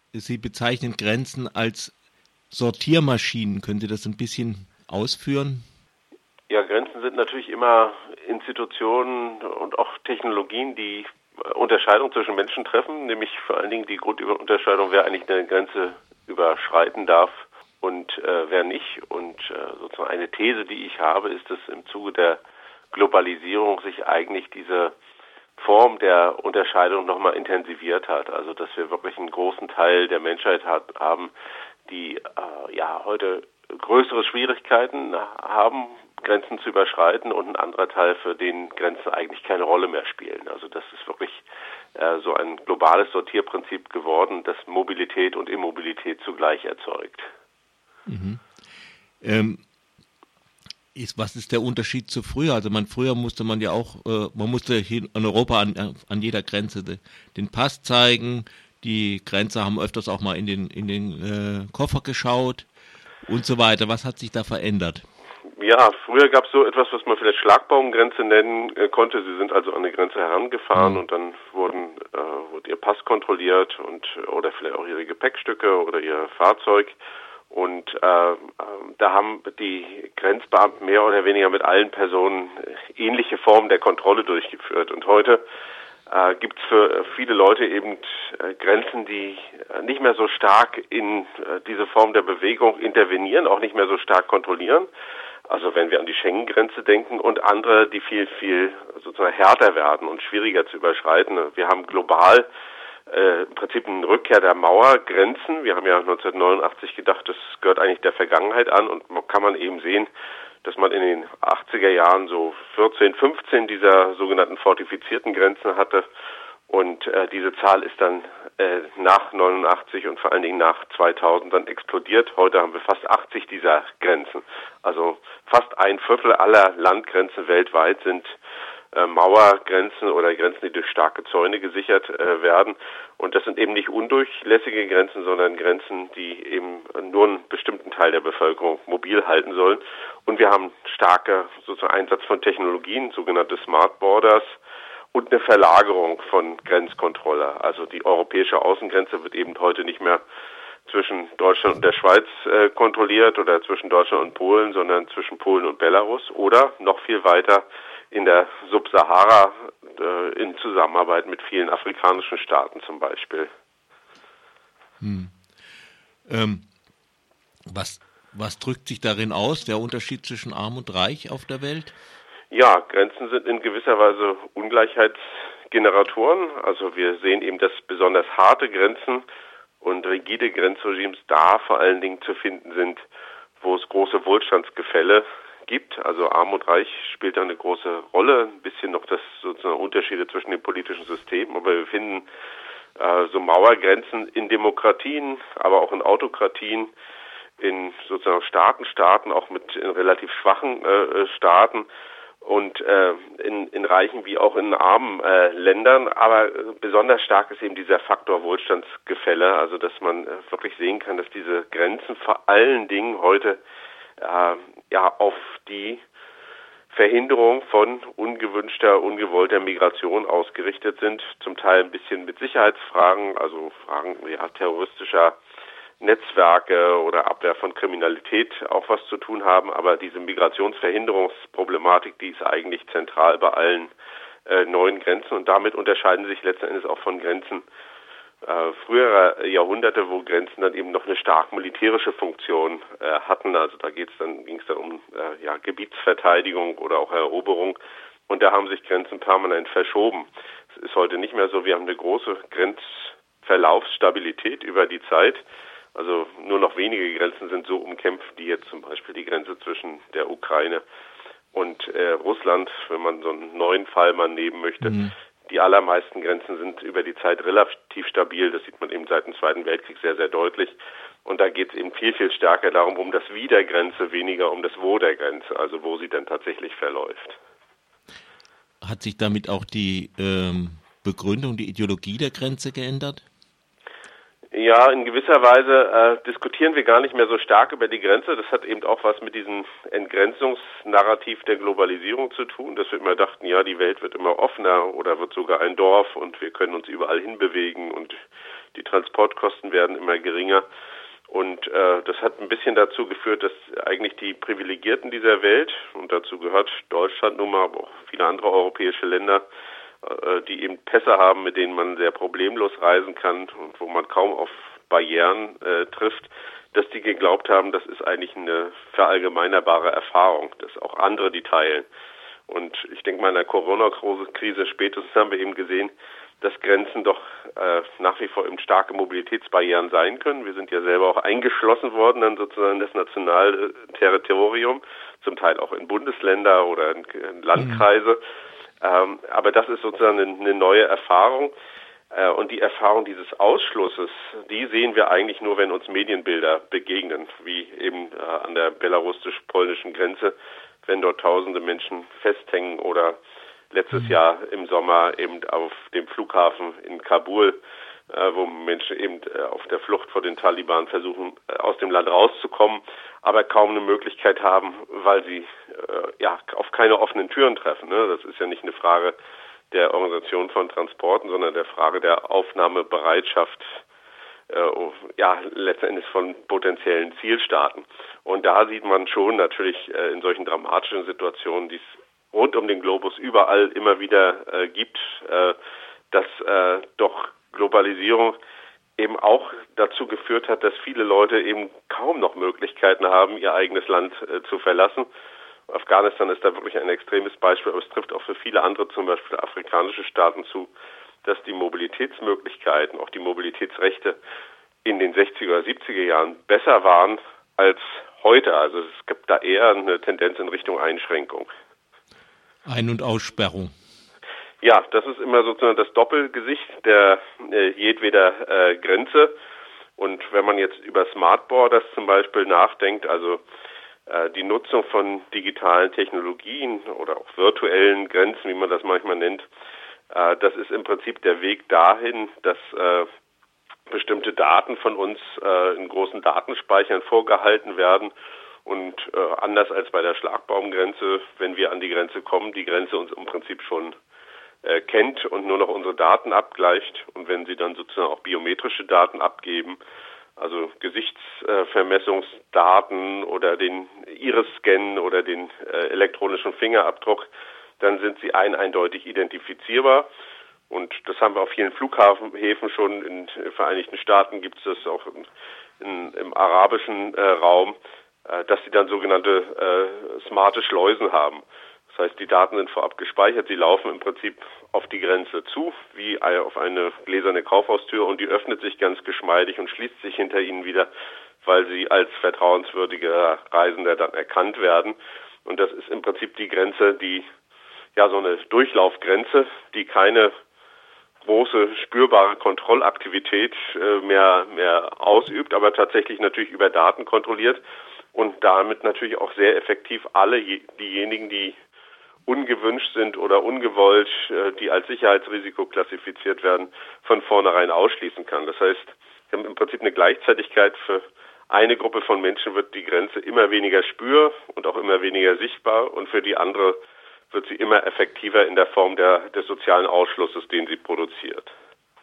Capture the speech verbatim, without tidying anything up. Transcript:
Sie bezeichnen Grenzen als Sortiermaschinen. Können Sie das ein bisschen ausführen? Ja, Grenzen sind natürlich immer Institutionen und auch Technologien, die Unterscheidung zwischen Menschen treffen, nämlich vor allen Dingen die Grundunterscheidung, wer eigentlich eine Grenze überschreiten darf und äh, wer nicht. Und äh, sozusagen eine These, die ich habe, ist, dass im Zuge der Globalisierung sich eigentlich diese Form der Unterscheidung nochmal intensiviert hat. Also dass wir wirklich einen großen Teil der Menschheit hat, haben, die äh, ja heute größere Schwierigkeiten haben, Grenzen zu überschreiten, und ein anderer Teil, für den Grenzen eigentlich keine Rolle mehr spielen. Also das ist wirklich äh, so ein globales Sortierprinzip geworden, das Mobilität und Immobilität zugleich erzeugt. Mhm. Ähm, ist, was ist der Unterschied zu früher? Also man früher musste man ja auch, äh, man musste hier in Europa an, an jeder Grenze de, den Pass zeigen. Die Grenzer haben öfters auch mal in den in den äh, Koffer geschaut und so weiter. Was hat sich da verändert? Ja, früher gab es so etwas, was man vielleicht Schlagbaumgrenze nennen äh, konnte. Sie sind also an die Grenze herangefahren, mhm. und dann wurden äh, wurde ihr Pass kontrolliert und oder vielleicht auch ihre Gepäckstücke oder ihr Fahrzeug. Und äh, äh, da haben die Grenzbeamten mehr oder weniger mit allen Personen ähnliche Formen der Kontrolle durchgeführt. Und heute äh, gibt es für viele Leute eben äh, Grenzen, die äh, nicht mehr so stark in äh, diese Form der Bewegung intervenieren, auch nicht mehr so stark kontrollieren. Also wenn wir an die Schengen-Grenze denken, und andere, die viel, viel sozusagen härter werden und schwieriger zu überschreiten. Wir haben global äh, im Prinzip eine Rückkehr der Mauergrenzen. Wir haben ja neunzehnhundertneunundachtzig gedacht, das gehört eigentlich der Vergangenheit an, und kann man eben sehen, dass man in den achtziger Jahren so vierzehn, fünfzehn dieser sogenannten fortifizierten Grenzen hatte. Und äh, diese Zahl ist dann äh, nach neunundachtzig und vor allen Dingen nach zweitausend dann explodiert. Heute haben wir fast achtzig dieser Grenzen. Also fast ein Viertel aller Landgrenzen weltweit sind äh, Mauergrenzen oder Grenzen, die durch starke Zäune gesichert äh, werden. Und das sind eben nicht undurchlässige Grenzen, sondern Grenzen, die eben nur einen bestimmten Teil der Bevölkerung mobil halten sollen. Und wir haben starke sozusagen Einsatz von Technologien, sogenannte Smart Borders, und eine Verlagerung von Grenzkontrolle. Also die europäische Außengrenze wird eben heute nicht mehr zwischen Deutschland und der Schweiz äh, kontrolliert oder zwischen Deutschland und Polen, sondern zwischen Polen und Belarus oder noch viel weiter in der Subsahara äh, in Zusammenarbeit mit vielen afrikanischen Staaten zum Beispiel. Hm. Ähm, was, was drückt sich darin aus, der Unterschied zwischen Arm und Reich auf der Welt? Ja, Grenzen sind in gewisser Weise Ungleichheitsgeneratoren. Also wir sehen eben, dass besonders harte Grenzen und rigide Grenzregimes da vor allen Dingen zu finden sind, wo es große Wohlstandsgefälle gibt. Also Arm und Reich spielt da eine große Rolle. Ein bisschen noch das sozusagen Unterschiede zwischen den politischen Systemen. Aber wir finden äh, so Mauergrenzen in Demokratien, aber auch in Autokratien, in sozusagen Staatenstaaten, auch mit in relativ schwachen äh, Staaten. Und äh, in, in reichen wie auch in armen äh, Ländern, aber äh, besonders stark ist eben dieser Faktor Wohlstandsgefälle, also dass man äh, wirklich sehen kann, dass diese Grenzen vor allen Dingen heute äh, ja auf die Verhinderung von ungewünschter, ungewollter Migration ausgerichtet sind, zum Teil ein bisschen mit Sicherheitsfragen, also Fragen ja, terroristischer Netzwerke oder Abwehr von Kriminalität auch was zu tun haben, aber diese Migrationsverhinderungsproblematik, die ist eigentlich zentral bei allen äh, neuen Grenzen, und damit unterscheiden sich letzten Endes auch von Grenzen äh, früherer Jahrhunderte, wo Grenzen dann eben noch eine stark militärische Funktion äh, hatten. Also da geht's dann ging es dann um äh, ja, Gebietsverteidigung oder auch Eroberung, und da haben sich Grenzen permanent verschoben. Es ist heute nicht mehr so. Wir haben eine große Grenzverlaufsstabilität über die Zeit. Also nur noch wenige Grenzen sind so umkämpft, wie jetzt zum Beispiel die Grenze zwischen der Ukraine und äh, Russland, wenn man so einen neuen Fall mal nehmen möchte. Mhm. Die allermeisten Grenzen sind über die Zeit relativ stabil. Das sieht man eben seit dem Zweiten Weltkrieg sehr, sehr deutlich. Und da geht es eben viel, viel stärker darum, um das Wie der Grenze, weniger um das Wo der Grenze, also wo sie denn tatsächlich verläuft. Hat sich damit auch die ähm, Begründung, die Ideologie der Grenze geändert? Ja, in gewisser Weise äh, diskutieren wir gar nicht mehr so stark über die Grenze. Das hat eben auch was mit diesem Entgrenzungsnarrativ der Globalisierung zu tun, dass wir immer dachten, ja, die Welt wird immer offener oder wird sogar ein Dorf und wir können uns überall hinbewegen und Die Transportkosten werden immer geringer. Und äh, das hat ein bisschen dazu geführt, dass eigentlich die Privilegierten dieser Welt, und dazu gehört Deutschland nun mal, aber auch viele andere europäische Länder, äh, die eben Pässe haben, mit denen man sehr problemlos reisen kann und wo man kaum auf Barrieren äh, trifft, dass die geglaubt haben, das ist eigentlich eine verallgemeinerbare Erfahrung, dass auch andere die teilen. Und ich denke mal, in der Corona-Krise spätestens haben wir eben gesehen, dass Grenzen doch äh, nach wie vor eben starke Mobilitätsbarrieren sein können. Wir sind ja selber auch eingeschlossen worden dann sozusagen in das nationale Territorium, zum Teil auch in Bundesländer oder in, in Landkreise. Mhm. Ähm, aber das ist sozusagen eine, eine neue Erfahrung. Äh, und die Erfahrung dieses Ausschlusses, die sehen wir eigentlich nur, wenn uns Medienbilder begegnen, wie eben äh, an der belarussisch-polnischen Grenze, wenn dort tausende Menschen festhängen oder letztes mhm. Jahr im Sommer eben auf dem Flughafen in Kabul, äh, wo Menschen eben äh, auf der Flucht vor den Taliban versuchen, äh, aus dem Land rauszukommen, aber kaum eine Möglichkeit haben, weil sie äh, ja auf keine offenen Türen treffen. Ne? Das ist ja nicht eine Frage der Organisation von Transporten, sondern der Frage der Aufnahmebereitschaft äh, ja letztendlich von potenziellen Zielstaaten. Und da sieht man schon natürlich äh, in solchen dramatischen Situationen, die es rund um den Globus überall immer wieder äh, gibt, äh, dass äh, doch Globalisierung eben auch dazu geführt hat, dass viele Leute eben kaum noch Möglichkeiten haben, ihr eigenes Land äh, zu verlassen. Afghanistan ist da wirklich ein extremes Beispiel, aber es trifft auch für viele andere, zum Beispiel afrikanische Staaten zu, dass die Mobilitätsmöglichkeiten, auch die Mobilitätsrechte in den sechziger oder siebziger Jahren besser waren als heute. Also es gibt da eher eine Tendenz in Richtung Einschränkung. Ein- und Aussperrung. Ja, das ist immer sozusagen das Doppelgesicht der äh, jedweder äh, Grenze. Und wenn man jetzt über Smart Borders zum Beispiel nachdenkt, also äh, die Nutzung von digitalen Technologien oder auch virtuellen Grenzen, wie man das manchmal nennt, äh, das ist im Prinzip der Weg dahin, dass äh, bestimmte Daten von uns äh, in großen Datenspeichern vorgehalten werden. Und äh, anders als bei der Schlagbaumgrenze, wenn wir an die Grenze kommen, die Grenze uns im Prinzip schon äh, kennt und nur noch unsere Daten abgleicht. Und wenn sie dann sozusagen auch biometrische Daten abgeben, also Gesichtsvermessungsdaten äh, oder den Iris-Scan oder den äh, elektronischen Fingerabdruck, dann sind sie ein eindeutig identifizierbar. Und das haben wir auf vielen Flughäfen schon. In den Vereinigten Staaten gibt es das auch in, in, im arabischen äh, Raum, dass sie dann sogenannte äh, smarte Schleusen haben. Das heißt, die Daten sind vorab gespeichert, sie laufen im Prinzip auf die Grenze zu, wie auf eine gläserne Kaufhaustür, und die öffnet sich ganz geschmeidig und schließt sich hinter ihnen wieder, weil sie als vertrauenswürdiger Reisender dann erkannt werden. Und das ist im Prinzip die Grenze, die, ja, so eine Durchlaufgrenze, die keine große spürbare Kontrollaktivität äh, mehr, mehr ausübt, aber tatsächlich natürlich über Daten kontrolliert. Und damit natürlich auch sehr effektiv alle diejenigen, die ungewünscht sind oder ungewollt, die als Sicherheitsrisiko klassifiziert werden, von vornherein ausschließen kann. Das heißt, wir haben im Prinzip eine Gleichzeitigkeit. Für eine Gruppe von Menschen wird die Grenze immer weniger spür und auch immer weniger sichtbar, und für die andere wird sie immer effektiver in der Form der, des sozialen Ausschlusses, den sie produziert.